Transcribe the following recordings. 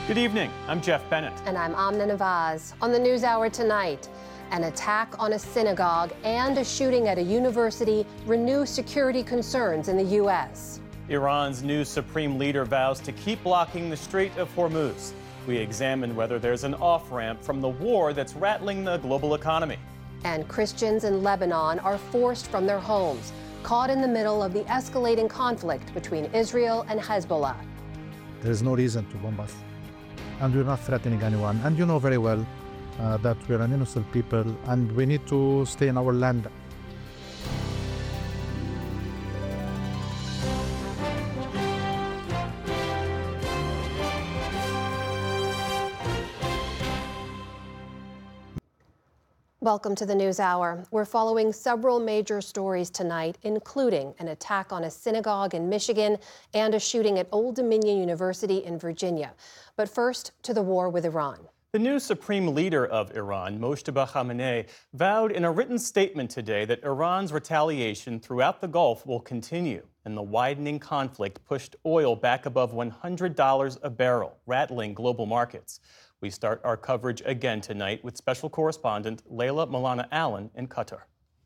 Good evening. I'm Jeff Bennett. And I'm Amna Nawaz. On the NewsHour tonight, an attack on a synagogue and a shooting at a university renew security concerns in the U.S. Iran's new supreme leader vows to keep blocking the Strait of Hormuz. We examine whether there's an off-ramp from the war that's rattling the global economy. And Christians in Lebanon are forced from their homes, caught in the middle of the escalating conflict between Israel and Hezbollah. There is no reason to bomb us. And we're not threatening anyone. And you know very well that we're an innocent people and we need to stay in our land. Welcome to the NewsHour. We're following several major stories tonight, including an attack on a synagogue in Michigan and a shooting at Old Dominion University in Virginia. But first, to the war with Iran. The new supreme leader of Iran, Mojtaba Khamenei, vowed in a written statement today that Iran's retaliation throughout the Gulf will continue, and the widening conflict pushed oil back above $100 a barrel, rattling global markets. We start our coverage again tonight with special correspondent Layla Milana Allen in Qatar.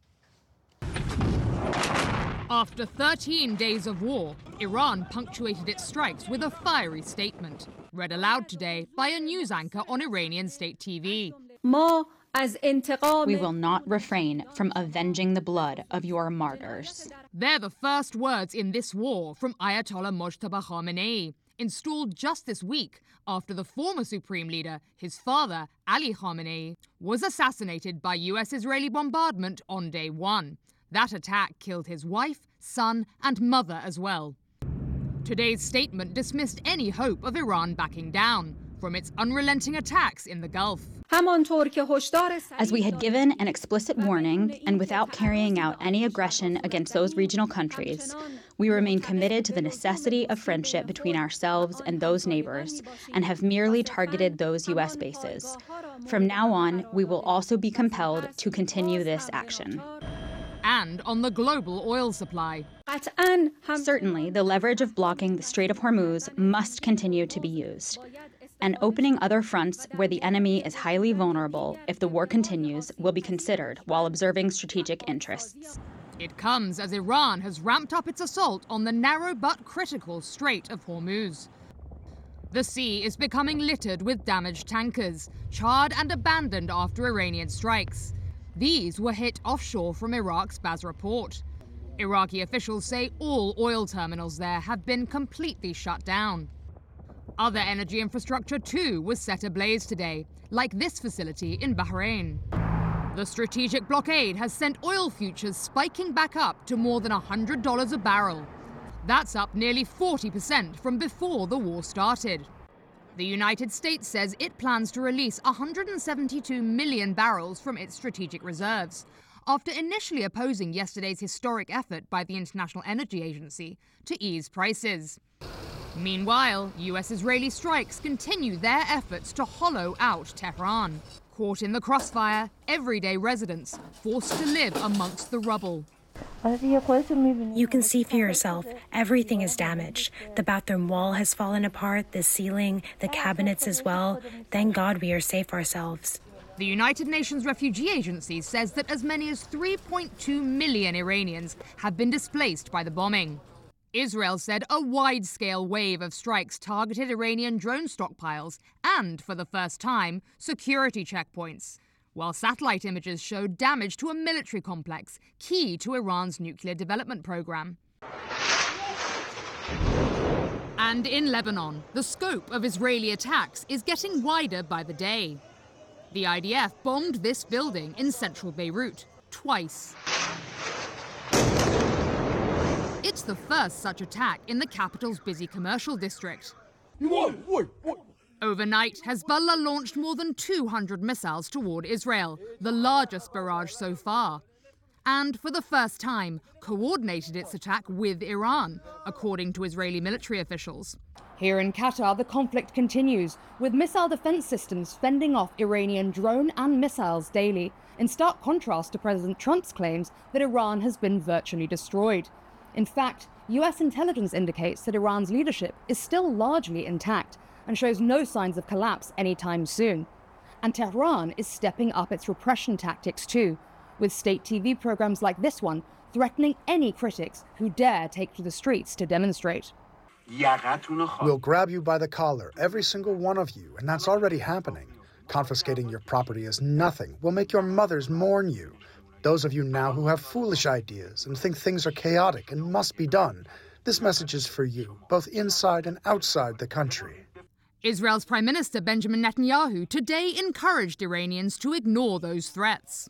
After 13 days of war, Iran punctuated its strikes with a fiery statement, read aloud today by a news anchor on Iranian state TV. We will not refrain from avenging the blood of your martyrs. They're the first words in this war from Ayatollah Mojtaba Khamenei, installed just this week after the former supreme leader, his father, Ali Khamenei, was assassinated by US-Israeli bombardment on day one. That attack killed his wife, son, and mother as well. Today's statement dismissed any hope of Iran backing down from its unrelenting attacks in the Gulf. As we had given an explicit warning, and without carrying out any aggression against those regional countries, we remain committed to the necessity of friendship between ourselves and those neighbors, and have merely targeted those U.S. bases. From now on, we will also be compelled to continue this action. And on the global oil supply. Certainly, the leverage of blocking the Strait of Hormuz must continue to be used. And opening other fronts where the enemy is highly vulnerable if the war continues will be considered while observing strategic interests. It comes as Iran has ramped up its assault on the narrow but critical Strait of Hormuz. The sea is becoming littered with damaged tankers, charred and abandoned after Iranian strikes. These were hit offshore from Iraq's Basra port. Iraqi officials say all oil terminals there have been completely shut down. Other energy infrastructure too was set ablaze today, like this facility in Bahrain. The strategic blockade has sent oil futures spiking back up to more than $100 a barrel. That's up nearly 40% from before the war started. The United States says it plans to release 172 million barrels from its strategic reserves, after initially opposing yesterday's historic effort by the International Energy Agency to ease prices. Meanwhile, US-Israeli strikes continue their efforts to hollow out Tehran. Caught in the crossfire, everyday residents forced to live amongst the rubble. You can see for yourself, everything is damaged. The bathroom wall has fallen apart, the ceiling, the cabinets as well. Thank God we are safe ourselves. The United Nations Refugee Agency says that as many as 3.2 million Iranians have been displaced by the bombing. Israel said a wide-scale wave of strikes targeted Iranian drone stockpiles and, for the first time, security checkpoints, while satellite images showed damage to a military complex key to Iran's nuclear development program. And in Lebanon, the scope of Israeli attacks is getting wider by the day. The IDF bombed this building in central Beirut twice. It's the first such attack in the capital's busy commercial district. Overnight, Hezbollah launched more than 200 missiles toward Israel, the largest barrage so far. And for the first time, coordinated its attack with Iran, according to Israeli military officials. Here in Qatar, the conflict continues, with missile defense systems fending off Iranian drone and missiles daily, in stark contrast to President Trump's claims that Iran has been virtually destroyed. In fact, US intelligence indicates that Iran's leadership is still largely intact, and shows no signs of collapse anytime soon. And Tehran is stepping up its repression tactics too, with state TV programs like this one threatening any critics who dare take to the streets to demonstrate. We'll grab you by the collar, every single one of you, and that's already happening. Confiscating your property is nothing. We'll make your mothers mourn you. Those of you now who have foolish ideas and think things are chaotic and must be done, this message is for you, both inside and outside the country. Israel's Prime Minister Benjamin Netanyahu today encouraged Iranians to ignore those threats.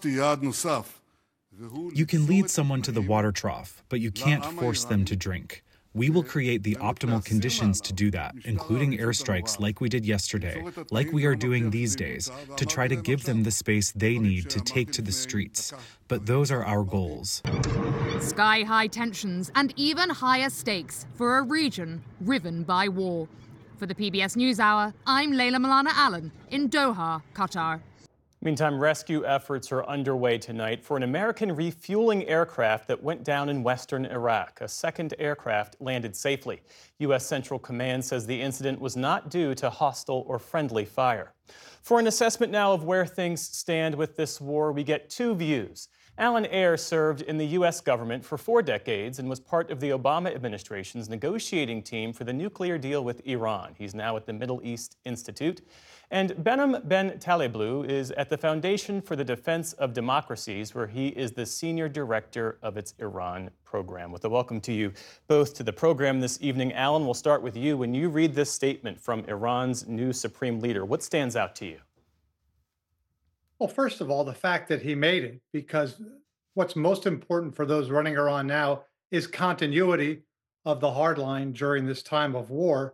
You can lead someone to the water trough, but you can't force them to drink. We will create the optimal conditions to do that, including airstrikes like we did yesterday, like we are doing these days, to try to give them the space they need to take to the streets. But those are our goals. Sky-high tensions and even higher stakes for a region riven by war. For the PBS NewsHour, I'm Layla Milana Allen in Doha, Qatar. Meantime, rescue efforts are underway tonight for an American refueling aircraft that went down in western Iraq. A second aircraft landed safely. U.S. Central Command says the incident was not due to hostile or friendly fire. For an assessment now of where things stand with this war, we get two views. Alan Ayer served in the U.S. government for 4 decades and was part of the Obama administration's negotiating team for the nuclear deal with Iran. He's now at the Middle East Institute. And Behnam Ben Taleblu is at the Foundation for the Defense of Democracies, where he is the senior director of its Iran program. With a welcome to you both to the program this evening. Alan, we'll start with you. When you read this statement from Iran's new supreme leader, what stands out to you? Well, first of all, the fact that he made it, because what's most important for those running Iran now is continuity of the hard line during this time of war.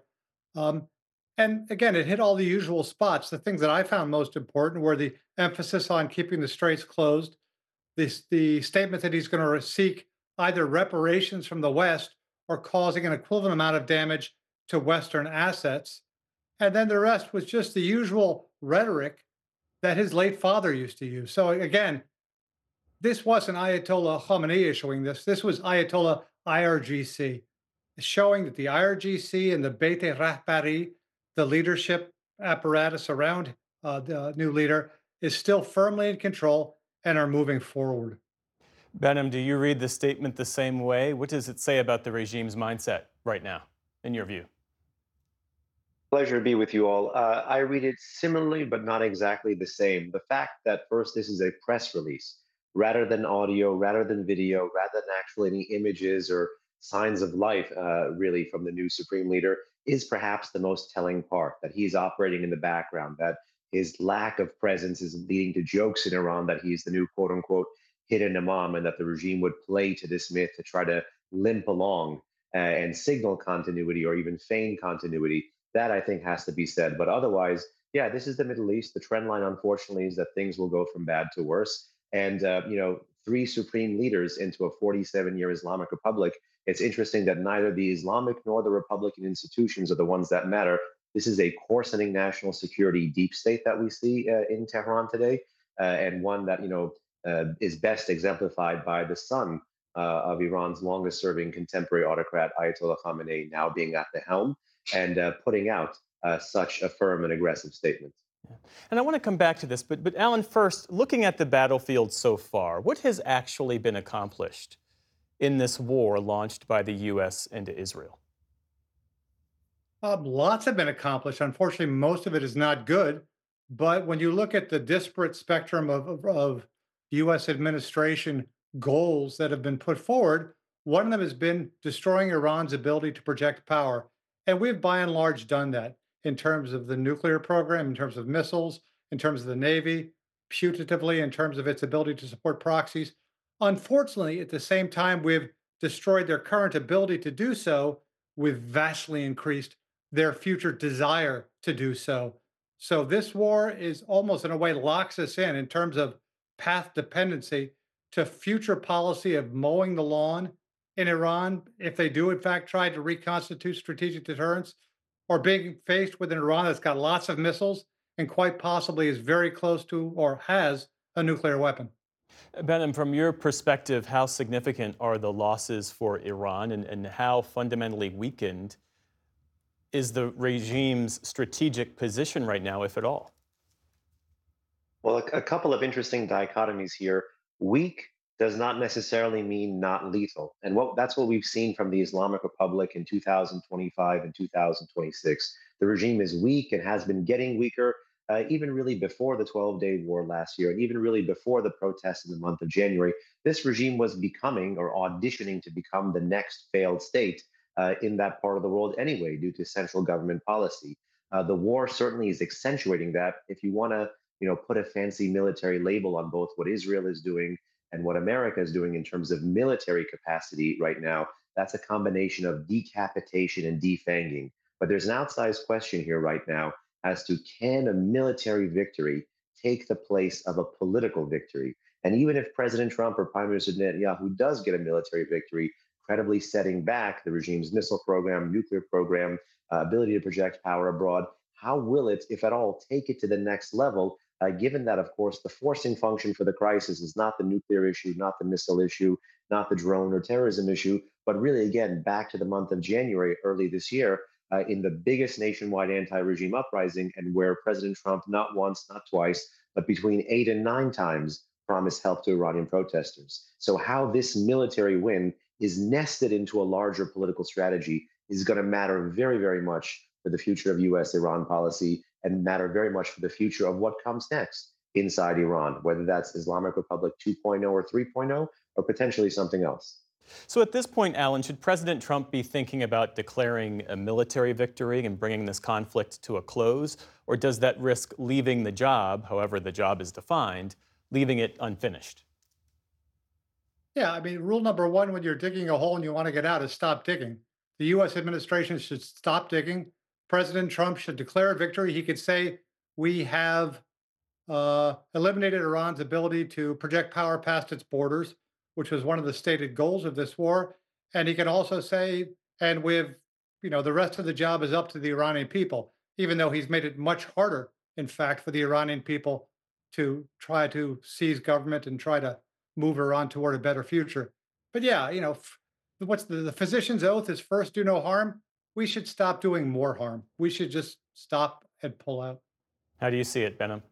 And again, it hit all the usual spots. The things that I found most important were the emphasis on keeping the straits closed, the statement that he's going to seek either reparations from the West or causing an equivalent amount of damage to Western assets. And then the rest was just the usual rhetoric that his late father used to use. So again, this wasn't Ayatollah Khamenei issuing this. This was Ayatollah IRGC, showing that the IRGC and the Beit Rahbari, the leadership apparatus around the new leader, is still firmly in control and are moving forward. Behnam, do you read the statement the same way? What does it say about the regime's mindset right now, in your view? Pleasure to be with you all. I read it similarly, but not exactly the same. The fact that first this is a press release, rather than audio, rather than video, rather than actually any images or signs of life, really, from the new supreme leader, is perhaps the most telling part, that he's operating in the background, that his lack of presence is leading to jokes in Iran that he's the new quote unquote hidden imam, and that the regime would play to this myth to try to limp along and signal continuity or even feign continuity. That, I think, has to be said. But otherwise, yeah, this is the Middle East. The trend line, unfortunately, is that things will go from bad to worse. And, 3 supreme leaders into a 47-year Islamic Republic. It's interesting that neither the Islamic nor the Republican institutions are the ones that matter. This is a coarsening national security deep state that we see in Tehran today, and one that, is best exemplified by the son of Iran's longest-serving contemporary autocrat, Ayatollah Khamenei, now being at the helm and putting out such a firm and aggressive statement. Yeah. And I want to come back to this, but Alan, first, looking at the battlefield so far, what has actually been accomplished in this war launched by the U.S. into Israel? Lots have been accomplished. Unfortunately, most of it is not good. But when you look at the disparate spectrum of U.S. administration goals that have been put forward, one of them has been destroying Iran's ability to project power. And we've by and large done that in terms of the nuclear program, in terms of missiles, in terms of the Navy, putatively in terms of its ability to support proxies. Unfortunately, at the same time, we've destroyed their current ability to do so. We've vastly increased their future desire to do so. So this war is almost in a way locks us in terms of path dependency to future policy of mowing the lawn in Iran, if they do in fact try to reconstitute strategic deterrence, or being faced with an Iran that's got lots of missiles and quite possibly is very close to or has a nuclear weapon. Behnam, from your perspective, how significant are the losses for Iran, and how fundamentally weakened is the regime's strategic position right now, if at all? Well, a couple of interesting dichotomies here. Weak does not necessarily mean not lethal. And that's what we've seen from the Islamic Republic in 2025 and 2026. The regime is weak and has been getting weaker, even really before the 12-day war last year, and even really before the protests in the month of January. This regime was becoming or auditioning to become the next failed state in that part of the world anyway, due to central government policy. The war certainly is accentuating that. If you want to put a fancy military label on both what Israel is doing and what America is doing in terms of military capacity right now, that's a combination of decapitation and defanging. But there's an outsized question here right now as to, can a military victory take the place of a political victory? And even if President Trump or Prime Minister Netanyahu does get a military victory, credibly setting back the regime's missile program, nuclear program, ability to project power abroad, how will it, if at all, take it to the next level? Given that, of course, the forcing function for the crisis is not the nuclear issue, not the missile issue, not the drone or terrorism issue, but really, again, back to the month of January early this year, in the biggest nationwide anti-regime uprising, and where President Trump not once, not twice, but between 8 and 9 times promised help to Iranian protesters. So how this military win is nested into a larger political strategy is going to matter very, very much for the future of U.S.-Iran policy, and matter very much for the future of what comes next inside Iran, whether that's Islamic Republic 2.0 or 3.0, or potentially something else. So at this point, Alan, should President Trump be thinking about declaring a military victory and bringing this conflict to a close? Or does that risk leaving the job, however the job is defined, leaving it unfinished? Yeah, I mean, rule number one when you're digging a hole and you want to get out is stop digging. The U.S. administration should stop digging. President Trump should declare a victory. He could say, we have eliminated Iran's ability to project power past its borders, which was one of the stated goals of this war. And he can also say, and the rest of the job is up to the Iranian people, even though he's made it much harder, in fact, for the Iranian people to try to seize government and try to move Iran toward a better future. But yeah, what's the physician's oath is first do no harm. We should stop doing more harm. We should just stop and pull out. How do you see it, Behnam?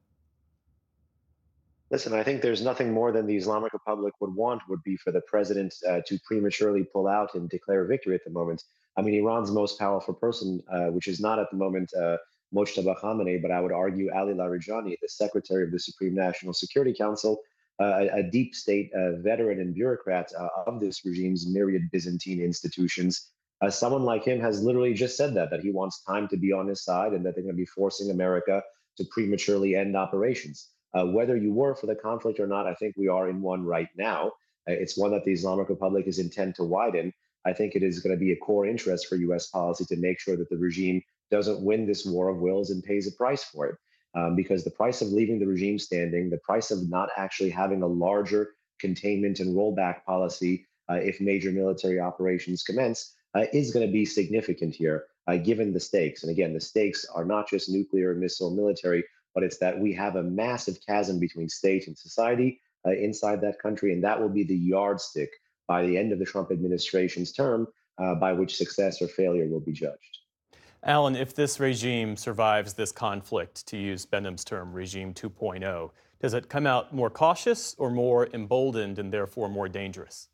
Listen, I think there's nothing more than the Islamic Republic would be for the president to prematurely pull out and declare victory at the moment. I mean, Iran's most powerful person, which is not at the moment Mojtaba Khamenei, but I would argue Ali Larijani, the secretary of the Supreme National Security Council, a deep state veteran and bureaucrat of this regime's myriad Byzantine institutions. Someone like him has literally just said that he wants time to be on his side and that they're going to be forcing America to prematurely end operations. Whether you were for the conflict or not, I think we are in one right now. It's one that the Islamic Republic is intent to widen. I think it is going to be a core interest for U.S. policy to make sure that the regime doesn't win this war of wills and pays a price for it. Because the price of leaving the regime standing, the price of not actually having a larger containment and rollback policy if major military operations commence, is going to be significant here, given the stakes. And again, the stakes are not just nuclear, missile, military, but it's that we have a massive chasm between state and society inside that country, and that will be the yardstick by the end of the Trump administration's term by which success or failure will be judged. Alan, if this regime survives this conflict, to use Behnam's term, regime 2.0, does it come out more cautious or more emboldened and therefore more dangerous?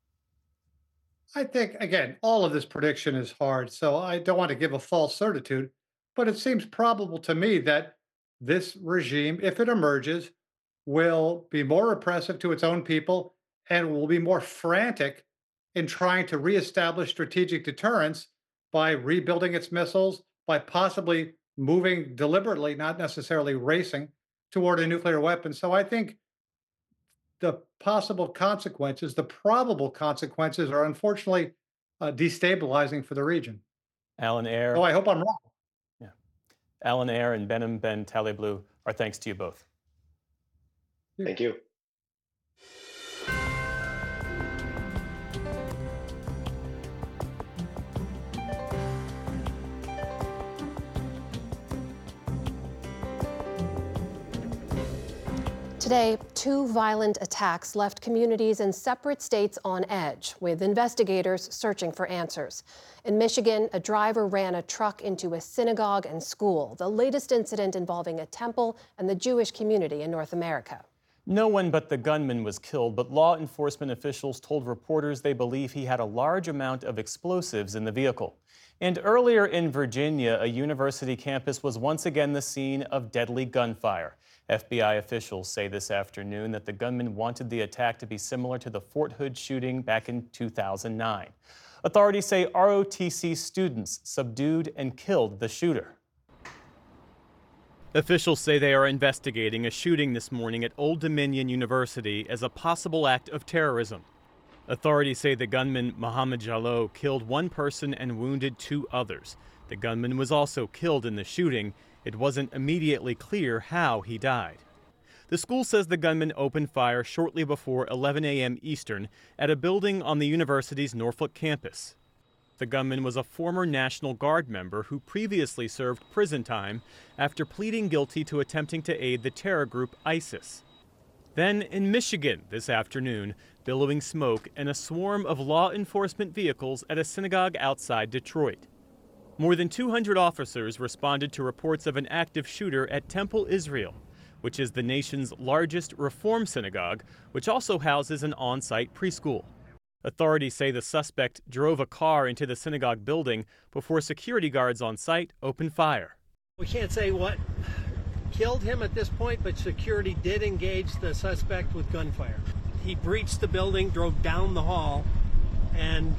I think, again, all of this prediction is hard, so I don't want to give a false certitude, but it seems probable to me that this regime, if it emerges, will be more oppressive to its own people and will be more frantic in trying to reestablish strategic deterrence by rebuilding its missiles, by possibly moving deliberately, not necessarily racing, toward a nuclear weapon. So I think the possible consequences, the probable consequences, are unfortunately destabilizing for the region. Alan Ayer. Oh, I hope I'm wrong. Yeah. Alan Ayer and Behnam Ben Taleblu, our thanks to you both. Thank you. Today, two violent attacks left communities in separate states on edge, with investigators searching for answers. In Michigan, a driver ran a truck into a synagogue and school, the latest incident involving a temple and the Jewish community in North America. No one but the gunman was killed, but law enforcement officials told reporters they believe he had a large amount of explosives in the vehicle. And earlier in Virginia, a university campus was once again the scene of deadly gunfire. FBI officials say this afternoon that the gunman wanted the attack to be similar to the Fort Hood shooting back in 2009. Authorities say ROTC students subdued and killed the shooter. Officials say they are investigating a shooting this morning at Old Dominion University as a possible act of terrorism. Authorities say the gunman, Mohammed Jalloh, killed one person and wounded two others. The gunman was also killed in the shooting. It wasn't immediately clear how he died. The school says the gunman opened fire shortly before 11 a.m. Eastern at a building on the university's Norfolk campus. The gunman was a former National Guard member who previously served prison time after pleading guilty to attempting to aid the terror group ISIS. Then in Michigan this afternoon, billowing smoke and a swarm of law enforcement vehicles at a synagogue outside Detroit. More than 200 officers responded to reports of an active shooter at Temple Israel, which is the nation's largest Reform synagogue, which also houses an on-site preschool. Authorities say the suspect drove a car into the synagogue building before security guards on site opened fire. We can't say what killed him at this point, but security did engage the suspect with gunfire. He breached the building, drove down the hall, and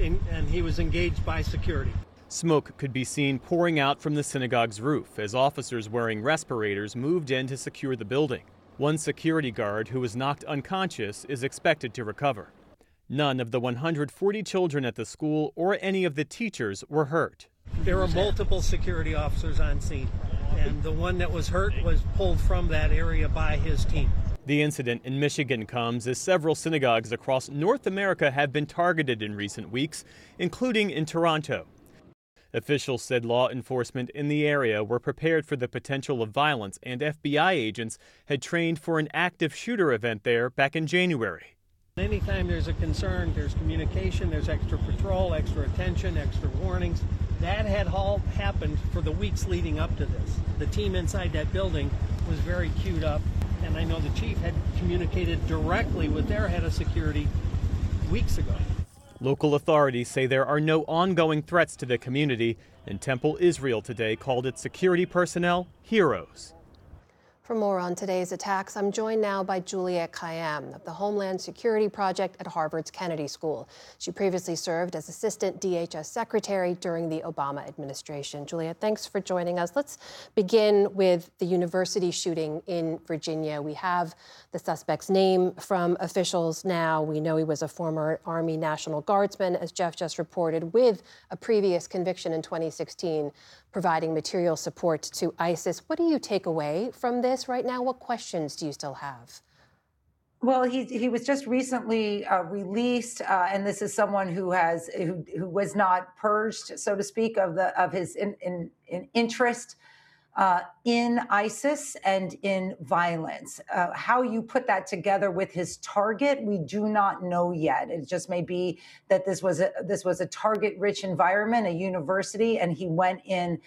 he was engaged by security. Smoke could be seen pouring out from the synagogue's roof as officers wearing respirators moved in to secure the building. One security guard who was knocked unconscious is expected to recover. None of the 140 children at the school or any of the teachers were hurt. There were multiple security officers on scene, and the one that was hurt was pulled from that area by his team. The incident in Michigan comes as several synagogues across North America have been targeted in recent weeks, including in Toronto. Officials said law enforcement in the area were prepared for the potential of violence, and FBI agents had trained for an active shooter event there back in January. Anytime there's a concern, there's communication, there's extra patrol, extra attention, extra warnings. That had all happened for the weeks leading up to this. The team inside that building was very queued up, and I know the chief had communicated directly with their head of security weeks ago. Local authorities say there are no ongoing threats to the community, and Temple Israel today called its security personnel heroes. For more on today's attacks, I'm joined now by Juliette Kayyem of the Homeland Security Project at Harvard's Kennedy School. She previously served as Assistant DHS Secretary during the Obama administration. Juliette, thanks for joining us. Let's begin with the university shooting in Virginia. We have the suspect's name from officials now. We know he was a former Army National Guardsman, as Jeff just reported, with a previous conviction in 2016, providing material support to ISIS. What do you take away from this right now? What questions do you still have? Well, he was just recently released, and this is someone who was not purged, so to speak, of his interest in ISIS and in violence. How you put that together with his target, we do not know yet. It just may be that this was a target-rich environment, a university, and he went in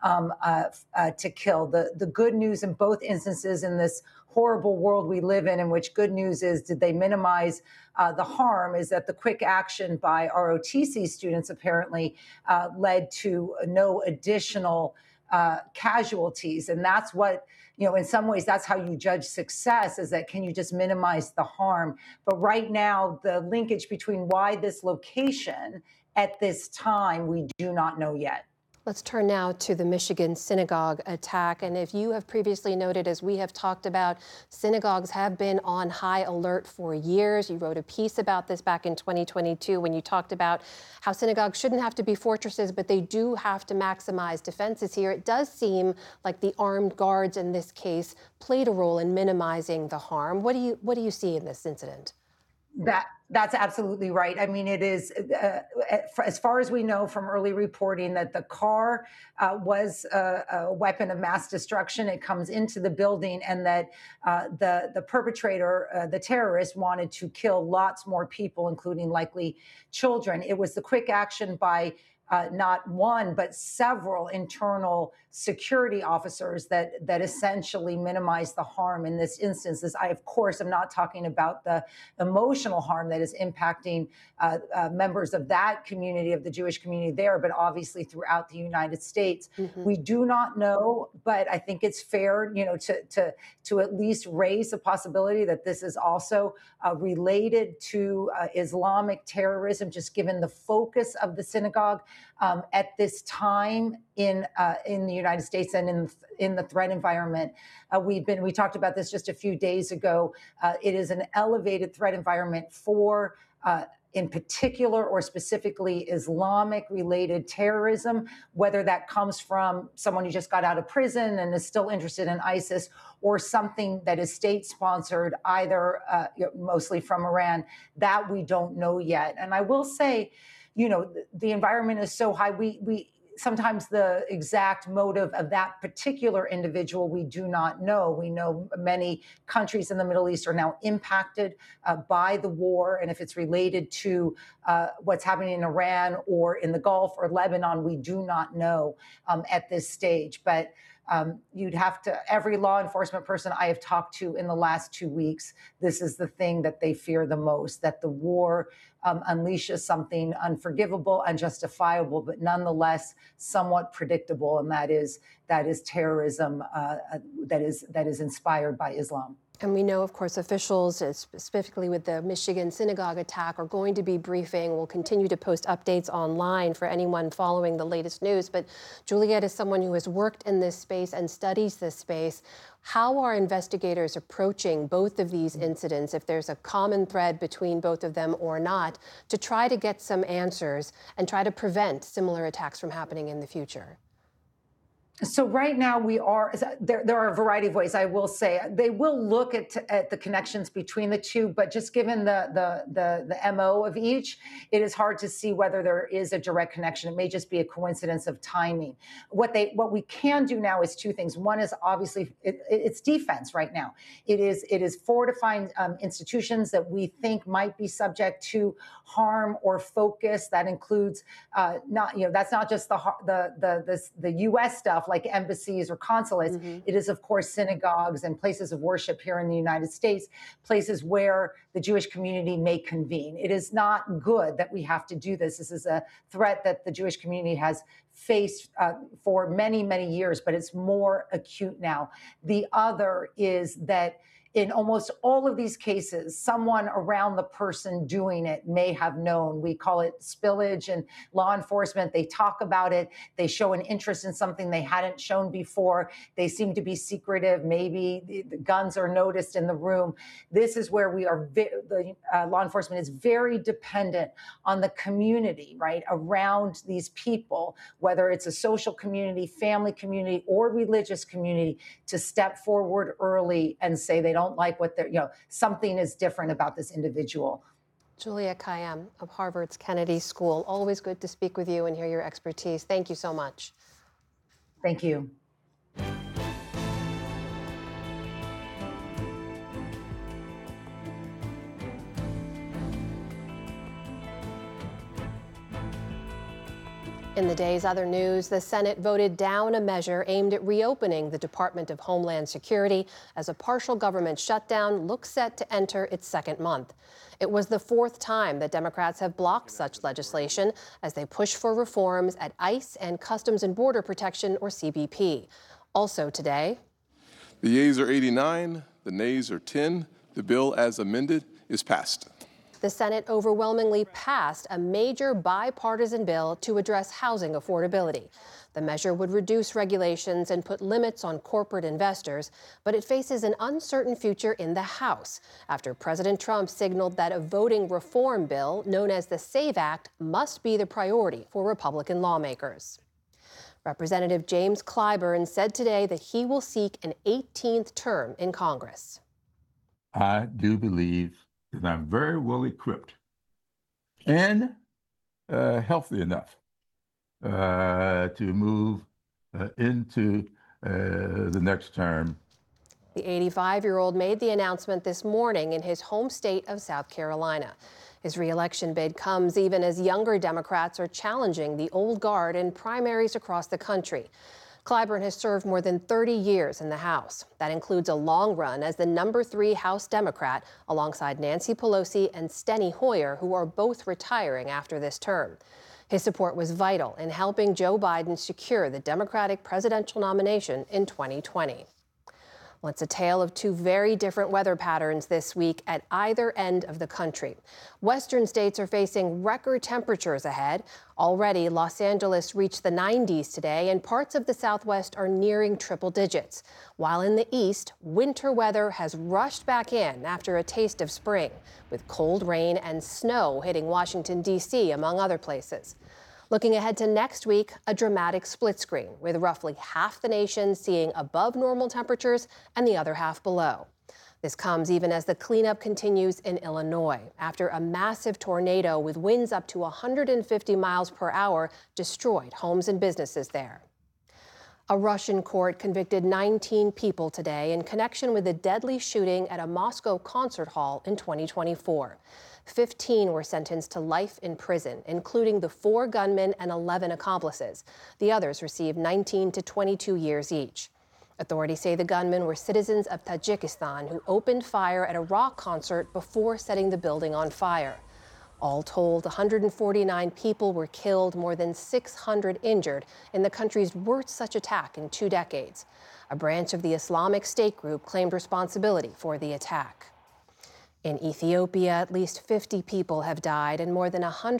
to kill. The good news in both instances in this horrible world we live in which good news is, did they minimize the harm, is that the quick action by ROTC students apparently led to no additional casualties. And that's what, in some ways, that's how you judge success, is that can you just minimize the harm? But right now, the linkage between why this location at this time, we do not know yet. Let's turn now to the Michigan synagogue attack. And if you have previously noted, as we have talked about, synagogues have been on high alert for years. You wrote a piece about this back in 2022 when you talked about how synagogues shouldn't have to be fortresses, but they do have to maximize defenses here. It does seem like the armed guards in this case played a role in minimizing the harm. What do you see in this incident? That's absolutely right. I mean, it is, as far as we know from early reporting, that the car was a weapon of mass destruction. It comes into the building, and that the perpetrator, the terrorist, wanted to kill lots more people, including likely children. It was the quick action by not one, but several internal security officers that essentially minimized the harm in this instance. I, of course, am not talking about the emotional harm that is impacting members of that community, of the Jewish community there, but obviously throughout the United States. We do not know, but I think it's fair, to at least raise the possibility that this is also related to Islamic terrorism, just given the focus of the synagogue at this time in the United States and in the threat environment. We talked about this just a few days ago. It is an elevated threat environment for in particular or specifically Islamic-related terrorism, whether that comes from someone who just got out of prison and is still interested in ISIS, or something that is state-sponsored, either mostly from Iran. That we don't know yet. And I will say, the environment is so high. We sometimes the exact motive of that particular individual we do not know. We know many countries in the Middle East are now impacted by the war, and if it's related to what's happening in Iran or in the Gulf or Lebanon, we do not know at this stage. But you'd have to, every law enforcement person I have talked to in the last 2 weeks, this is the thing that they fear the most, that the war unleashes something unforgivable, unjustifiable, but nonetheless somewhat predictable, and that is terrorism that is inspired by Islam. And we know, of course, officials, specifically with the Michigan synagogue attack, are going to be briefing. We'll continue to post updates online for anyone following the latest news. But Juliet is someone who has worked in this space and studies this space. How are investigators approaching both of these incidents, if there's a common thread between both of them or not, to try to get some answers and try to prevent similar attacks from happening in the future? So right now there are a variety of ways. I will say they will look at the connections between the two, but just given the MO of each, it is hard to see whether there is a direct connection. It may just be a coincidence of timing. What we can do now is two things. One is obviously it's defense right now. It is fortifying institutions that we think might be subject to harm or focus. That includes that's not just the U.S. stuff, like embassies or consulates. It is, of course, synagogues and places of worship here in the United States, places where the Jewish community may convene. It is not good that we have to do this. This is a threat that the Jewish community has faced for many, many years, but it's more acute now. The other is that in almost all of these cases, someone around the person doing it may have known. We call it spillage in law enforcement. They talk about it. They show an interest in something they hadn't shown before. They seem to be secretive. Maybe the guns are noticed in the room. This is where the law enforcement is very dependent on the community, right, around these people, whether it's a social community, family community, or religious community, to step forward early and say they don't like what they're, something is different about this individual. Juliet Kayyem of Harvard's Kennedy School. Always good to speak with you and hear your expertise. Thank you so much. Thank you. In the day's other news, the Senate voted down a measure aimed at reopening the Department of Homeland Security as a partial government shutdown looks set to enter its second month. It was the fourth time that Democrats have blocked such legislation as they push for reforms at ICE and Customs and Border Protection, or CBP. Also today, the yeas are 89, the nays are 10. The bill as amended is passed. The Senate overwhelmingly passed a major bipartisan bill to address housing affordability. The measure would reduce regulations and put limits on corporate investors, but it faces an uncertain future in the House after President Trump signaled that a voting reform bill known as the SAVE Act must be the priority for Republican lawmakers. Representative James Clyburn said today that he will seek an 18th term in Congress. I do believe because I'm very well equipped and healthy enough to move into the next term. The 85-year-old made the announcement this morning in his home state of South Carolina. His re-election bid comes even as younger Democrats are challenging the old guard in primaries across the country. Clyburn has served more than 30 years in the House. That includes a long run as the #3 House Democrat alongside Nancy Pelosi and Steny Hoyer, who are both retiring after this term. His support was vital in helping Joe Biden secure the Democratic presidential nomination in 2020. Well, it's a tale of two very different weather patterns this week at either end of the country. Western states are facing record temperatures ahead. Already, Los Angeles reached the 90s today, and parts of the Southwest are nearing triple digits. While in the East, winter weather has rushed back in after a taste of spring, with cold rain and snow hitting Washington, D.C., among other places. Looking ahead to next week, a dramatic split screen, with roughly half the nation seeing above normal temperatures and the other half below. This comes even as the cleanup continues in Illinois after a massive tornado with winds up to 150 miles per hour destroyed homes and businesses there. A Russian court convicted 19 people today in connection with a deadly shooting at a Moscow concert hall in 2024. 15 were sentenced to life in prison, including the 4 gunmen and 11 accomplices. The others received 19 to 22 years each. Authorities say the gunmen were citizens of Tajikistan who opened fire at a rock concert before setting the building on fire. All told, 149 people were killed, more than 600 injured in the country's worst such attack in 2 decades. A branch of the Islamic State group claimed responsibility for the attack. In Ethiopia, at least 50 people have died and more than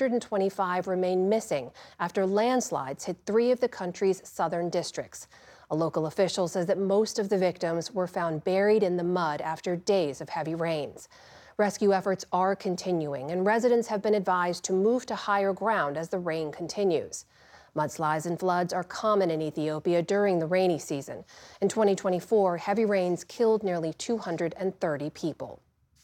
125 remain missing after landslides hit 3 of the country's southern districts. A local official says that most of the victims were found buried in the mud after days of heavy rains. Rescue efforts are continuing, and residents have been advised to move to higher ground as the rain continues. Mudslides and floods are common in Ethiopia during the rainy season. In 2024, heavy rains killed nearly 230 people.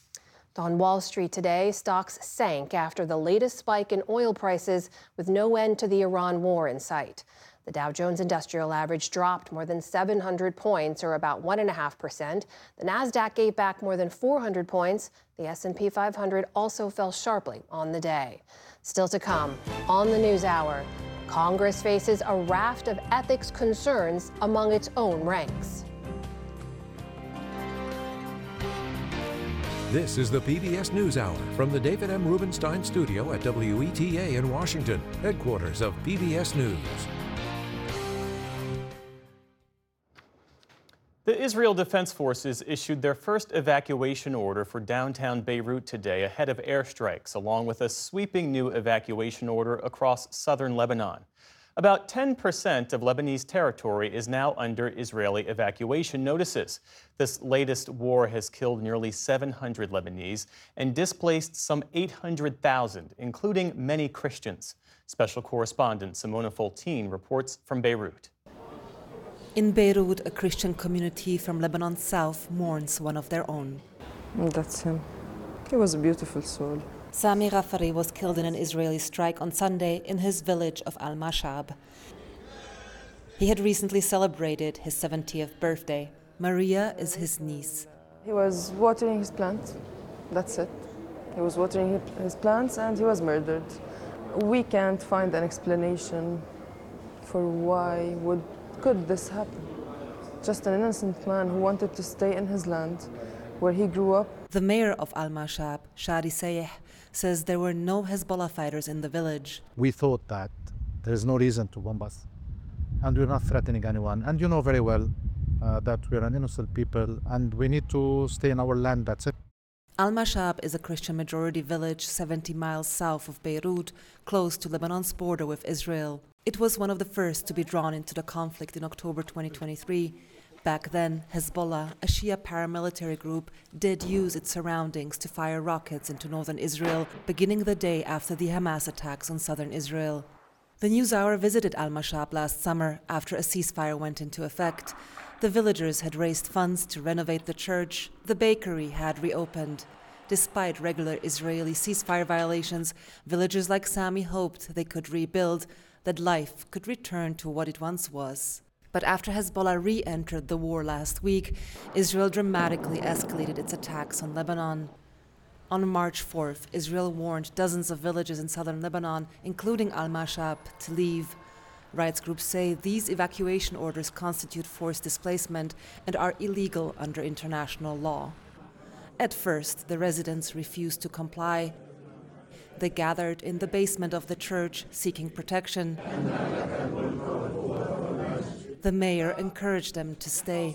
On Wall Street today, stocks sank after the latest spike in oil prices with no end to the Iran war in sight. The Dow Jones Industrial Average dropped more than 700 points, or about 1.5%. The Nasdaq gave back more than 400 points. The S&P 500 also fell sharply on the day. Still to come on the NewsHour, Congress faces a raft of ethics concerns among its own ranks. This is the PBS NewsHour from the David M. Rubenstein studio at WETA in Washington, headquarters of PBS News. The Israel Defense Forces issued their first evacuation order for downtown Beirut today ahead of airstrikes, along with a sweeping new evacuation order across southern Lebanon. About 10% of Lebanese territory is now under Israeli evacuation notices. This latest war has killed nearly 700 Lebanese and displaced some 800,000, including many Christians. Special correspondent Simona Foltine reports from Beirut. In Beirut, a Christian community from Lebanon's south mourns one of their own. That's him. He was a beautiful soul. Sami Ghafari was killed in an Israeli strike on Sunday in his village of Al-Mashab. He had recently celebrated his 70th birthday. Maria is his niece. He was watering his plants. That's it. He was watering his plants and he was murdered. We can't find an explanation for why could this happen. Just an innocent man who wanted to stay in his land where he grew up. The mayor of Al-Mashab, Shadi Sayeh, says there were no Hezbollah fighters in the village. We thought that there's no reason to bomb us, and we're not threatening anyone. And you know very well that we're an innocent people, and we need to stay in our land, that's it. Al-Mashab is a Christian-majority village 70 miles south of Beirut, close to Lebanon's border with Israel. It was one of the first to be drawn into the conflict in October 2023. Back then, Hezbollah, a Shia paramilitary group, did use its surroundings to fire rockets into northern Israel, beginning the day after the Hamas attacks on southern Israel. The NewsHour visited Al-Mashab last summer after a ceasefire went into effect. The villagers had raised funds to renovate the church. The bakery had reopened. Despite regular Israeli ceasefire violations, villagers like Sami hoped they could rebuild, that life could return to what it once was. But after Hezbollah re-entered the war last week, Israel dramatically escalated its attacks on Lebanon. On March 4th, Israel warned dozens of villages in southern Lebanon, including Al-Mashab, to leave. Rights groups say these evacuation orders constitute forced displacement and are illegal under international law. At first, the residents refused to comply. They gathered in the basement of the church, seeking protection. The mayor encouraged them to stay.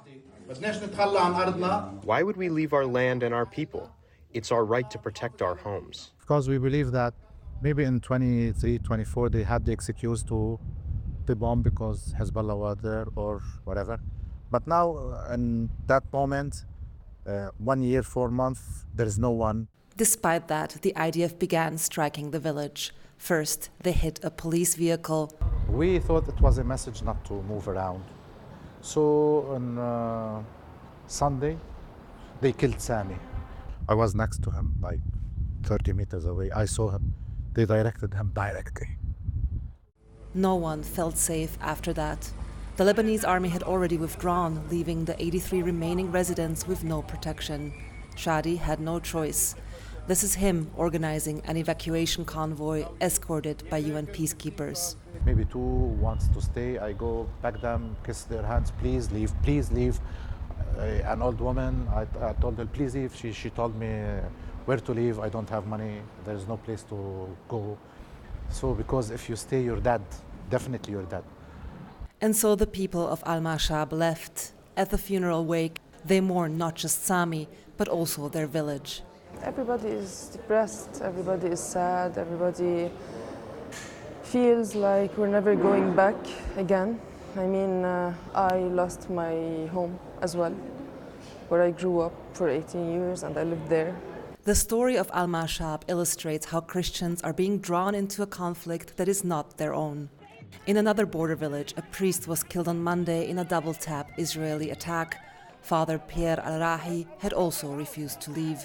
Why would we leave our land and our people? It's our right to protect our homes. Because we believe that maybe in 23, 24, they had the excuse to bomb because Hezbollah was there or whatever. But now, in that moment, 1 year, 4 months, there is no one. Despite that, the IDF began striking the village. First, they hit a police vehicle. We thought it was a message not to move around. So on Sunday, they killed Sami. I was next to him, like 30 meters away. I saw him. They directed him directly. No one felt safe after that. The Lebanese army had already withdrawn, leaving the 83 remaining residents with no protection. Shadi had no choice. This is him organizing an evacuation convoy escorted by UN peacekeepers. Maybe 2 wants to stay. I go back them, kiss their hands, please leave, please leave. An old woman, I told her, please leave. She told me where to leave. I don't have money. There's no place to go. So because if you stay, you're dead. Definitely you're dead. And so the people of Al-Mashab left. At the funeral wake, they mourn not just Sami, but also their village. Everybody is depressed, everybody is sad, everybody feels like we're never going back again. I mean, I lost my home as well, where I grew up for 18 years and I lived there. The story of Al-Mashab illustrates how Christians are being drawn into a conflict that is not their own. In another border village, a priest was killed on Monday in a double-tap Israeli attack. Father Pierre Al-Rahi had also refused to leave.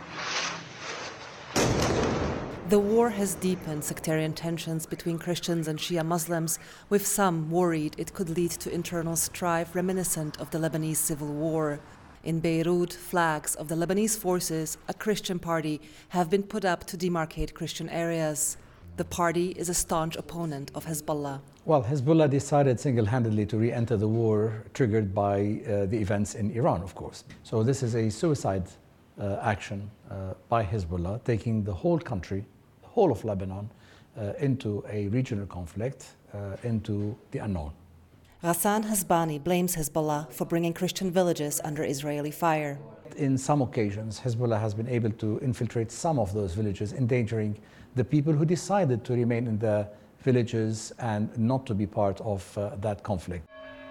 The war has deepened sectarian tensions between Christians and Shia Muslims, with some worried it could lead to internal strife reminiscent of the Lebanese civil war. In Beirut, flags of the Lebanese forces, a Christian party, have been put up to demarcate Christian areas. The party is a staunch opponent of Hezbollah. Well, Hezbollah decided single-handedly to re-enter the war, triggered by the events in Iran, of course. So this is a suicide action by Hezbollah, taking the whole country, the whole of Lebanon, into a regional conflict, into the unknown. Ghassan Hasbani blames Hezbollah for bringing Christian villages under Israeli fire. In some occasions, Hezbollah has been able to infiltrate some of those villages, endangering the people who decided to remain in the villages and not to be part of that conflict.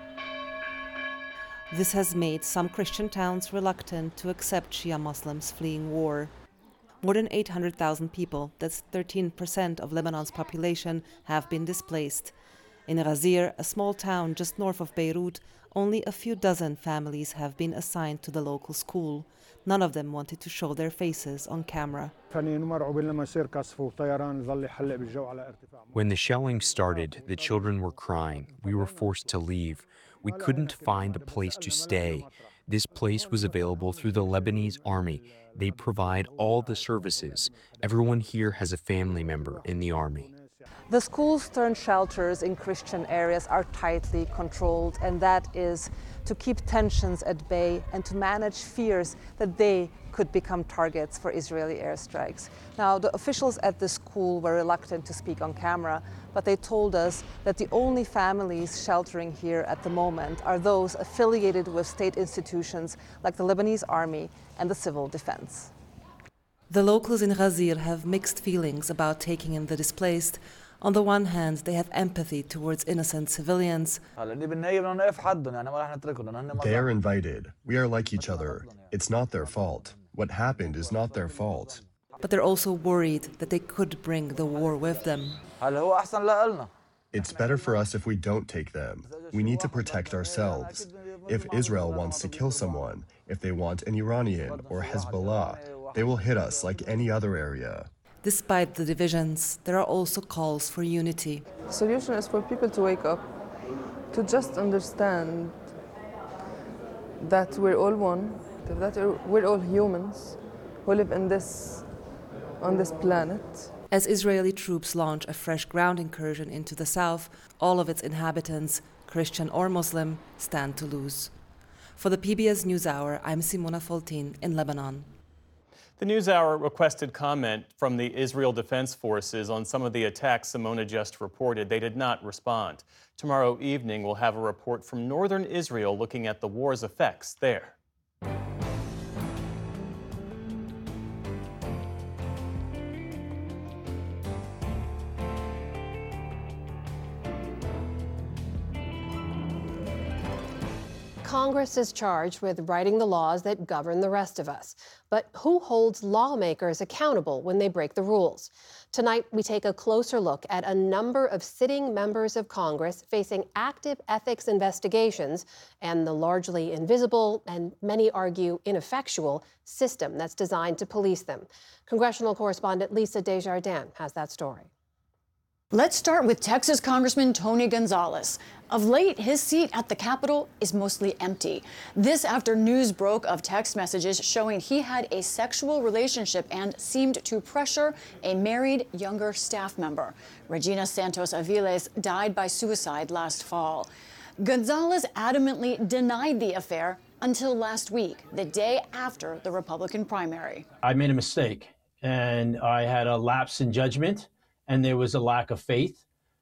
This has made some Christian towns reluctant to accept Shia Muslims fleeing war. More than 800,000 people, that's 13% of Lebanon's population, have been displaced. In Ghazir, a small town just north of Beirut, only a few dozen families have been assigned to the local school. None of them wanted to show their faces on camera. When the shelling started, the children were crying. We were forced to leave. We couldn't find a place to stay. This place was available through the Lebanese army. They provide all the services. Everyone here has a family member in the army. The schools turned shelters in Christian areas are tightly controlled, and that is to keep tensions at bay and to manage fears that they could become targets for Israeli airstrikes. Now, the officials at the school were reluctant to speak on camera, but they told us that the only families sheltering here at the moment are those affiliated with state institutions like the Lebanese army and the civil defense. The locals in Ghazir have mixed feelings about taking in the displaced. On the one hand, they have empathy towards innocent civilians. They are invited. We are like each other. It's not their fault. What happened is not their fault. But they're also worried that they could bring the war with them. It's better for us if we don't take them. We need to protect ourselves. If Israel wants to kill someone, if they want an Iranian or Hezbollah, They will hit us like any other area. Despite the divisions, there are also calls for unity. The solution is for people to wake up, to just understand that we're all one, that we're all humans who live on this planet. As Israeli troops launch a fresh ground incursion into the south, all of its inhabitants, Christian or Muslim, stand to lose. For the PBS NewsHour, I'm Simona Foltin in Lebanon. The NewsHour requested comment from the Israel Defense Forces on some of the attacks Simona just reported. They did not respond. Tomorrow evening, we'll have a report from northern Israel looking at the war's effects there. Congress is charged with writing the laws that govern the rest of us. But who holds lawmakers accountable when they break the rules? Tonight, we take a closer look at a number of sitting members of Congress facing active ethics investigations and the largely invisible and many argue ineffectual system that's designed to police them. Congressional correspondent Lisa Desjardins has that story. Let's start with Texas Congressman Tony Gonzalez. Of late, his seat at the Capitol is mostly empty. This after news broke of text messages showing he had a sexual relationship and seemed to pressure a married younger staff member. Regina Santos Aviles died by suicide last fall. Gonzalez adamantly denied the affair until last week, the day after the Republican primary. I made a mistake, and I had a lapse in judgment, and there was a lack of faith,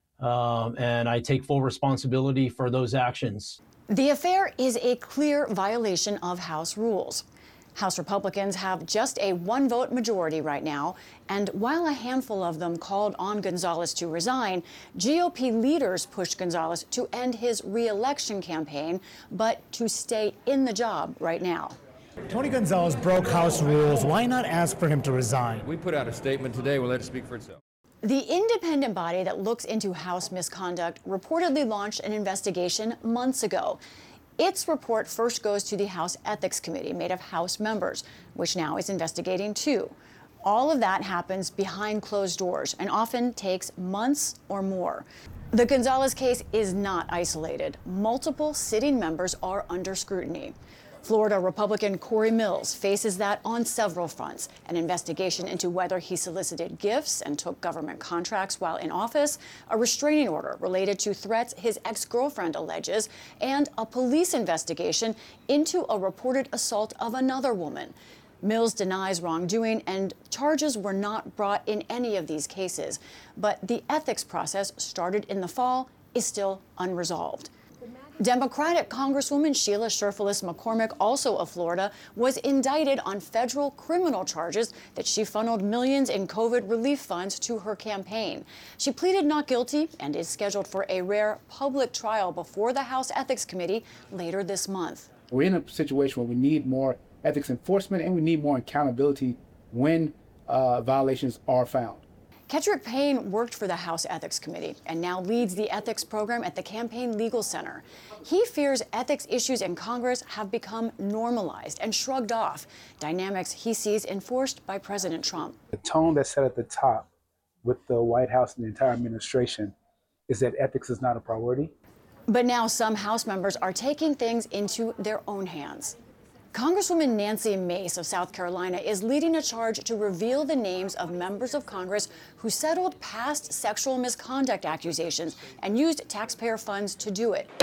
and I take full responsibility for those actions. The affair is a clear violation of House rules. House Republicans have just a one-vote majority right now, and while a handful of them called on Gonzalez to resign, GOP leaders pushed Gonzalez to end his re-election campaign, but to stay in the job right now. Tony Gonzalez broke House rules. Why not ask for him to resign? We put out a statement today. We'll let it speak for itself. The independent body that looks into House misconduct reportedly launched an investigation months ago. Its report first goes to the House Ethics Committee, made of House members, which now is investigating too. All of that happens behind closed doors and often takes months or more. The Gonzalez case is not isolated. Multiple sitting members are under scrutiny. Florida Republican Corey Mills faces that on several fronts: an investigation into whether he solicited gifts and took government contracts while in office, a restraining order related to threats his ex-girlfriend alleges, and a police investigation into a reported assault of another woman. Mills denies wrongdoing, and charges were not brought in any of these cases. But the ethics process, started in the fall, is still unresolved. Democratic Congresswoman Sheila Sherfilis McCormick, also of Florida, was indicted on federal criminal charges that she funneled millions in COVID relief funds to her campaign. She pleaded not guilty and is scheduled for a rare public trial before the House Ethics Committee later this month. We're in a situation where we need more ethics enforcement and we need more accountability when violations are found. Kedrick Payne worked for the House Ethics Committee and now leads the ethics program at the Campaign Legal Center. He fears ethics issues in Congress have become normalized and shrugged off, dynamics he sees enforced by President Trump. The tone that's set at the top with the White House and the entire administration is that ethics is not a priority. But now some House members are taking things into their own hands. Congresswoman Nancy Mace of South Carolina is leading a charge to reveal the names of members of Congress who settled past sexual misconduct accusations and used taxpayer funds to do it.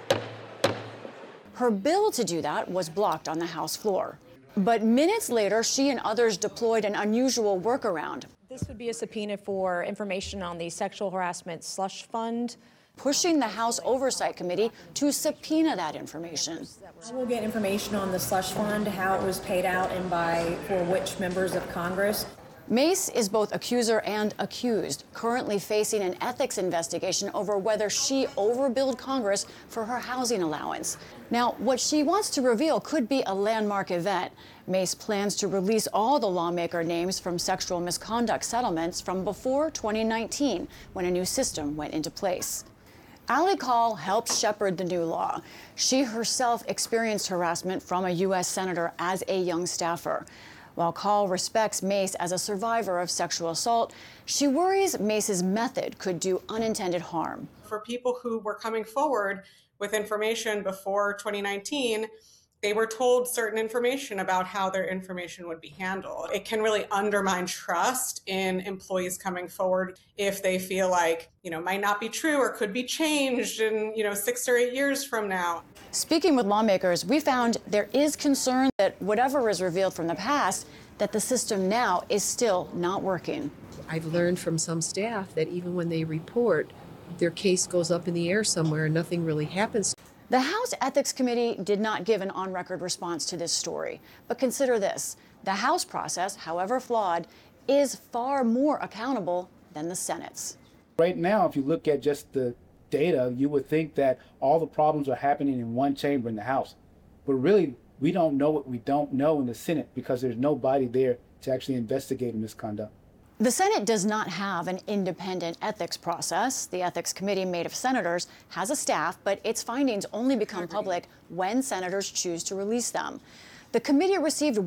Her bill to do that was blocked on the House floor. But minutes later, she and others deployed an unusual workaround. This would be a subpoena for information on the sexual harassment slush fund, pushing the House Oversight Committee to subpoena that information. We'll get information on the slush fund, how it was paid out, and for which members of Congress. Mace is both accuser and accused, currently facing an ethics investigation over whether she overbilled Congress for her housing allowance. Now, what she wants to reveal could be a landmark event. Mace plans to release all the lawmaker names from sexual misconduct settlements from before 2019, when a new system went into place. Ali Call helped shepherd the new law. She herself experienced harassment from a U.S. senator as a young staffer. While Call respects Mace as a survivor of sexual assault, she worries Mace's method could do unintended harm. For people who were coming forward with information before 2019, they were told certain information about how their information would be handled. It can really undermine trust in employees coming forward if they feel like, might not be true or could be changed in, 6 or 8 years from now. Speaking with lawmakers, we found there is concern that whatever is revealed from the past, that the system now is still not working. I've learned from some staff that even when they report, their case goes up in the air somewhere and nothing really happens. The House Ethics Committee did not give an on-record response to this story. But consider this, the House process, however flawed, is far more accountable than the Senate's. Right now, if you look at just the data, you would think that all the problems are happening in one chamber in the House. But really, we don't know what we don't know in the Senate because there's nobody there to actually investigate misconduct. The Senate does not have an independent ethics process. The Ethics Committee, made of senators, has a staff, but its findings only become public when senators choose to release them. The committee received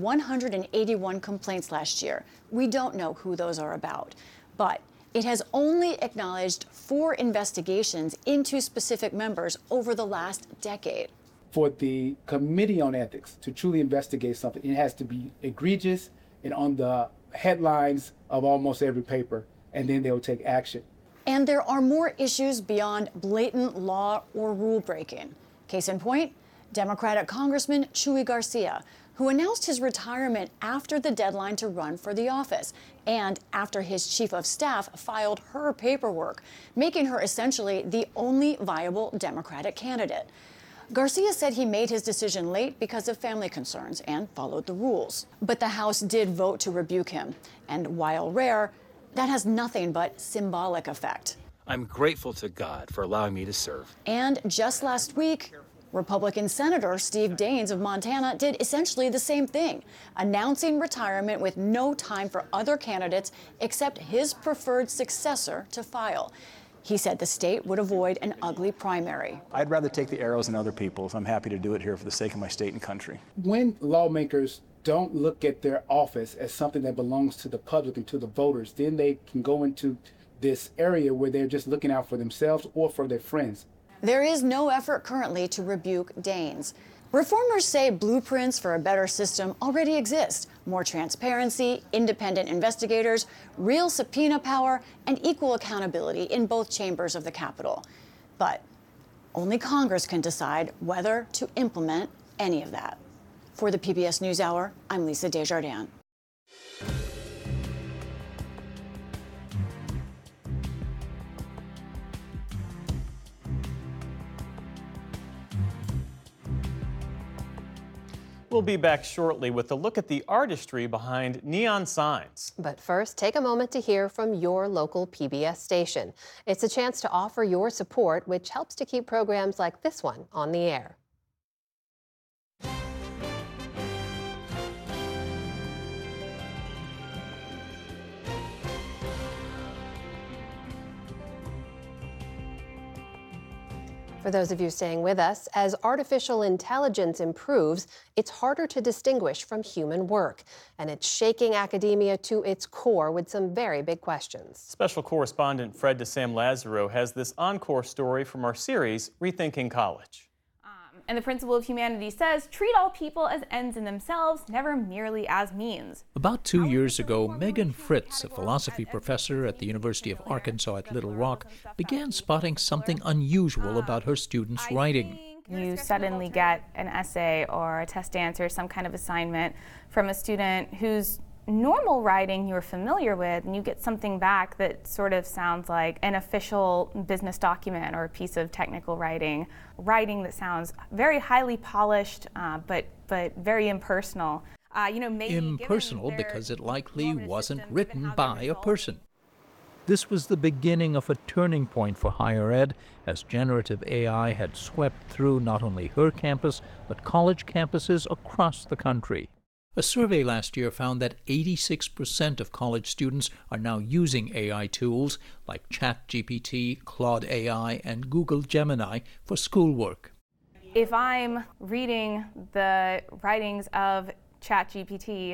181 complaints last year. We don't know who those are about, but it has only acknowledged 4 investigations into specific members over the last decade. For the Committee on Ethics to truly investigate something, it has to be egregious and on the headlines of almost every paper, and then they'll take action. And there are more issues beyond blatant law or rule breaking. Case in point, Democratic Congressman Chuy Garcia, who announced his retirement after the deadline to run for the office and after his chief of staff filed her paperwork, making her essentially the only viable Democratic candidate. Garcia said he made his decision late because of family concerns and followed the rules. But the House did vote to rebuke him. And while rare, that has nothing but symbolic effect. I'm grateful to God for allowing me to serve. And just last week, Republican Senator Steve Daines of Montana did essentially the same thing, announcing retirement with no time for other candidates except his preferred successor to file. He said the state would avoid an ugly primary. I'd rather take the arrows than other people's. I'm happy to do it here for the sake of my state and country. When lawmakers don't look at their office as something that belongs to the public and to the voters, then they can go into this area where they're just looking out for themselves or for their friends. There is no effort currently to rebuke Daines. Reformers say blueprints for a better system already exist. More transparency, independent investigators, real subpoena power, and equal accountability in both chambers of the Capitol. But only Congress can decide whether to implement any of that. For the PBS NewsHour, I'm Lisa Desjardins. We'll be back shortly with a look at the artistry behind neon signs. But first, take a moment to hear from your local PBS station. It's a chance to offer your support, which helps to keep programs like this one on the air. For those of you staying with us, as artificial intelligence improves, it's harder to distinguish from human work. And it's shaking academia to its core with some very big questions. Special correspondent Fred DeSam Lazaro has this encore story from our series, Rethinking College. And the principle of humanities says, treat all people as ends in themselves, never merely as means. About 2 years ago, Megan Fritz, a philosophy professor at the University of Arkansas at Little Rock, began spotting something unusual about her students' writing. You suddenly get an essay or a test answer, some kind of assignment from a student whose normal writing you're familiar with, and you get something back that sort of sounds like an official business document or a piece of technical writing that sounds very highly polished, but very impersonal. Impersonal because it likely wasn't written by a person. This was the beginning of a turning point for higher ed, as generative AI had swept through not only her campus, but college campuses across the country. A survey last year found that 86% of college students are now using AI tools like ChatGPT, Claude AI, and Google Gemini for schoolwork. If I'm reading the writings of ChatGPT,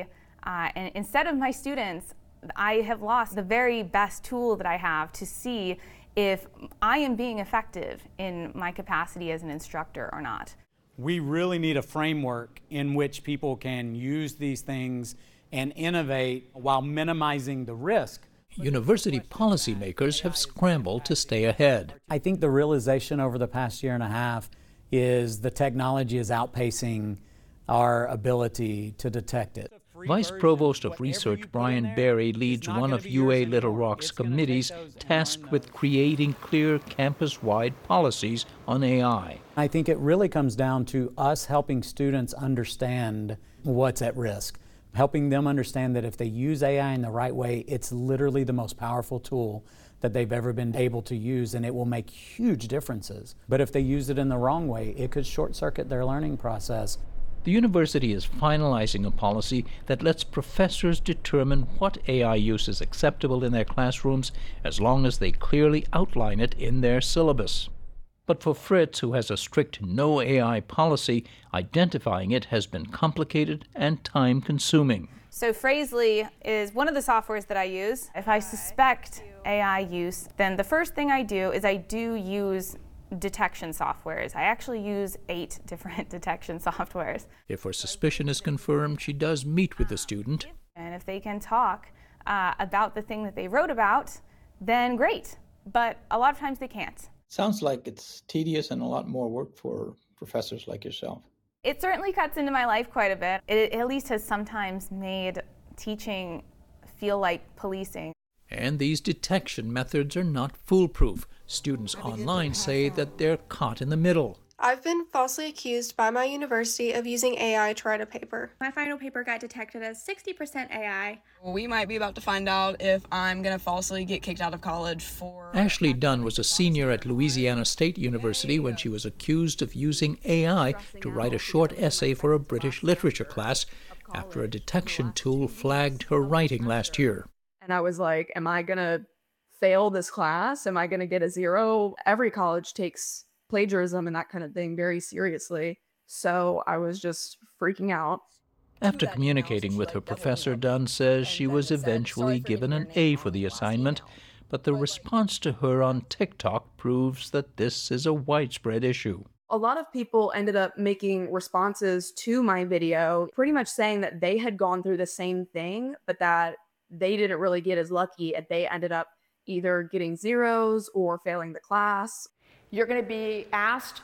And instead of my students, I have lost the very best tool that I have to see if I am being effective in my capacity as an instructor or not. We really need a framework in which people can use these things and innovate while minimizing the risk. University policymakers have scrambled to stay ahead. I think the realization over the past year and a half is the technology is outpacing our ability to detect it. Vice Provost of Research Brian Berry leads one of UA Little Rock's committees tasked with creating clear campus-wide policies on AI. I think it really comes down to us helping students understand what's at risk, helping them understand that if they use AI in the right way, it's literally the most powerful tool that they've ever been able to use, and it will make huge differences. But if they use it in the wrong way, it could short-circuit their learning process. The university is finalizing a policy that lets professors determine what AI use is acceptable in their classrooms as long as they clearly outline it in their syllabus. But for Fritz, who has a strict no AI policy, identifying it has been complicated and time-consuming. So Phrasely is one of the softwares that I use. If I suspect AI use, then the first thing I do is I do use detection softwares. I actually use 8 different detection softwares. If her suspicion is confirmed, she does meet with the student. And if they can talk about the thing that they wrote about, then great. But a lot of times they can't. Sounds like it's tedious and a lot more work for professors like yourself. It certainly cuts into my life quite a bit. It at least has sometimes made teaching feel like policing. And these detection methods are not foolproof. Students online say that they're caught in the middle. I've been falsely accused by my university of using AI to write a paper. My final paper got detected as 60% AI. We might be about to find out if I'm going to falsely get kicked out of college for... Ashley Dunn was a senior at Louisiana State University when she was accused of using AI to write a short essay for a British literature class after a detection tool flagged her writing last year. And I was like, am I going to fail this class? Am I going to get a 0? Every college takes plagiarism and that kind of thing very seriously. So I was just freaking out. After communicating with her professor, Dunn says she was eventually given an A for the assignment, but the response to her on TikTok proves that this is a widespread issue. A lot of people ended up making responses to my video, pretty much saying that they had gone through the same thing, but that they didn't really get as lucky and they ended up either getting 0s or failing the class. You're going to be asked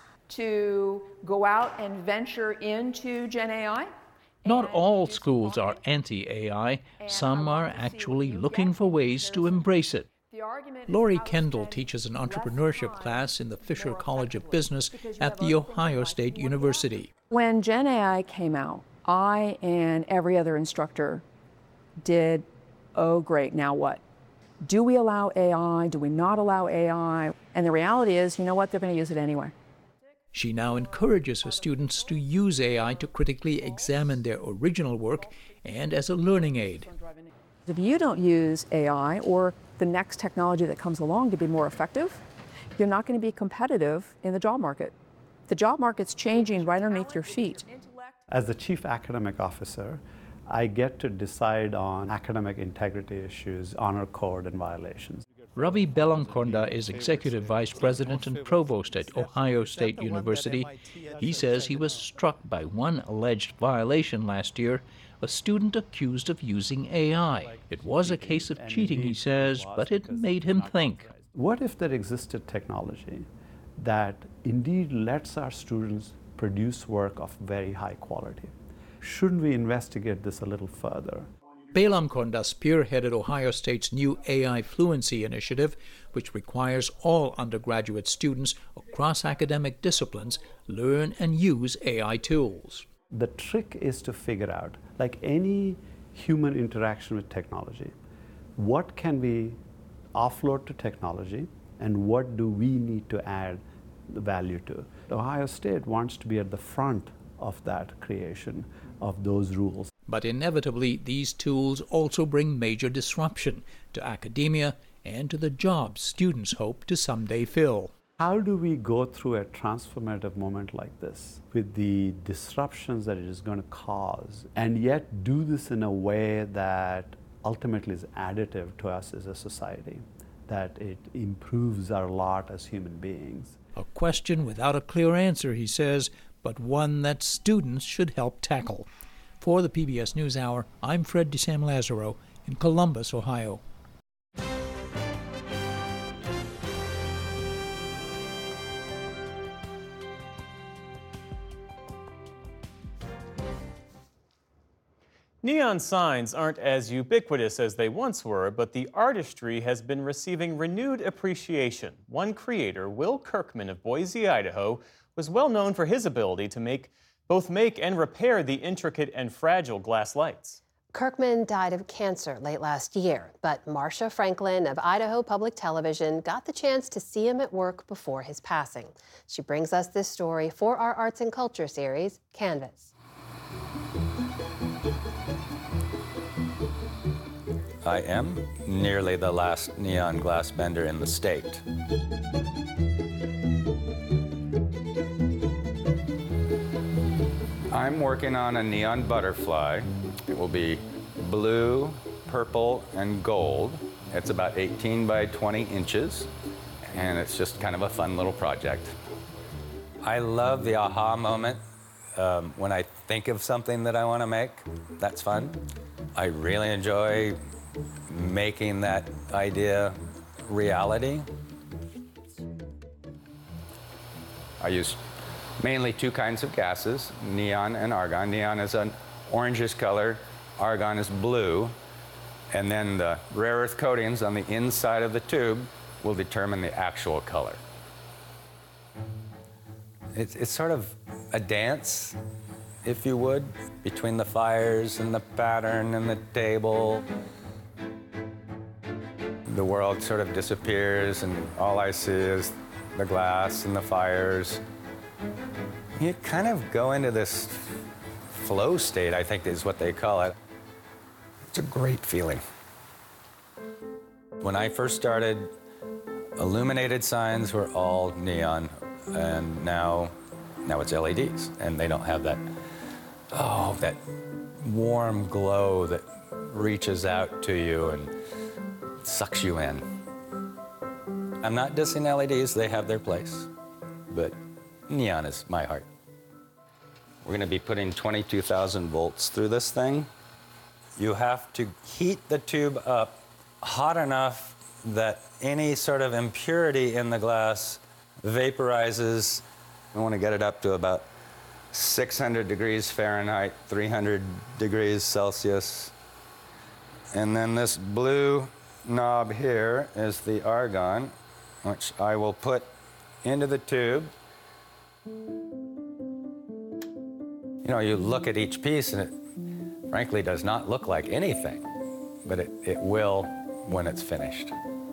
to go out and venture into Gen AI. Not all schools are anti-AI. Some are actually looking for ways to embrace it. Lori Kendall teaches an entrepreneurship class in the Fisher College of Business at The Ohio State University. When Gen AI came out, I and every other instructor did, oh great, now what? Do we allow AI? Do we not allow AI? And the reality is, you know what, they're going to use it anyway. She now encourages her students to use AI to critically examine their original work and as a learning aid. If you don't use AI or the next technology that comes along to be more effective, you're not going to be competitive in the job market. The job market's changing right underneath your feet. As the chief academic officer, I get to decide on academic integrity issues, honor code, and violations. Ravi Belamkonda is Executive Vice President and Provost at Ohio State University. He says he was struck by one alleged violation last year, a student accused of using AI. It was a case of cheating, he says, but it made him think. What if there existed technology that indeed lets our students produce work of very high quality? Shouldn't we investigate this a little further? Belamkonda spearheaded Ohio State's new AI Fluency Initiative, which requires all undergraduate students across academic disciplines learn and use AI tools. The trick is to figure out, like any human interaction with technology, what can we offload to technology and what do we need to add the value to? Ohio State wants to be at the front of that creation of those rules. But inevitably, these tools also bring major disruption to academia and to the jobs students hope to someday fill. How do we go through a transformative moment like this with the disruptions that it is going to cause, and yet do this in a way that ultimately is additive to us as a society, that it improves our lot as human beings? A question without a clear answer, he says, but one that students should help tackle. For the PBS NewsHour, I'm Fred DeSam-Lazaro in Columbus, Ohio. Neon signs aren't as ubiquitous as they once were, but the artistry has been receiving renewed appreciation. One creator, Will Kirkman of Boise, Idaho, was well known for his ability to both make and repair the intricate and fragile glass lights. Kirkman died of cancer late last year, but Marcia Franklin of Idaho Public Television got the chance to see him at work before his passing. She brings us this story for our Arts and Culture series, Canvas. I am nearly the last neon glass bender in the state. I'm working on a neon butterfly. It will be blue, purple, and gold. It's about 18 by 20 inches, and it's just kind of a fun little project. I love the aha moment when I think of something that I want to make. That's fun. I really enjoy making that idea reality. I use mainly two kinds of gases, neon and argon. Neon is an orangish color, argon is blue, and then the rare earth coatings on the inside of the tube will determine the actual color. It's sort of a dance, if you would, between the fires and the pattern and the table. The world sort of disappears, and all I see is the glass and the fires. You kind of go into this flow state, I think is what they call it. It's a great feeling. When I first started, illuminated signs were all neon, and now it's LEDs, and they don't have that, that warm glow that reaches out to you and sucks you in. I'm not dissing LEDs, they have their place, but neon is my heart. We're gonna be putting 22,000 volts through this thing. You have to heat the tube up hot enough that any sort of impurity in the glass vaporizes. I want to get it up to about 600 degrees Fahrenheit, 300 degrees Celsius. And then this blue knob here is the argon, which I will put into the tube. You know, you look at each piece and it frankly does not look like anything, but it will when it's finished.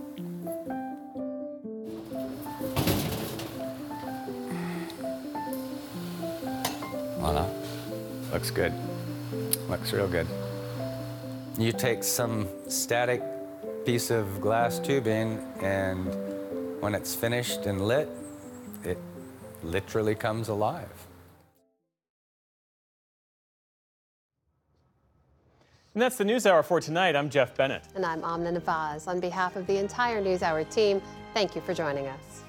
Voila. Looks good. Looks real good. You take some static piece of glass tubing, and when it's finished and lit, it literally comes alive. And that's the NewsHour for tonight. I'm Jeff Bennett. And I'm Amna Nawaz. On behalf of the entire NewsHour team, thank you for joining us.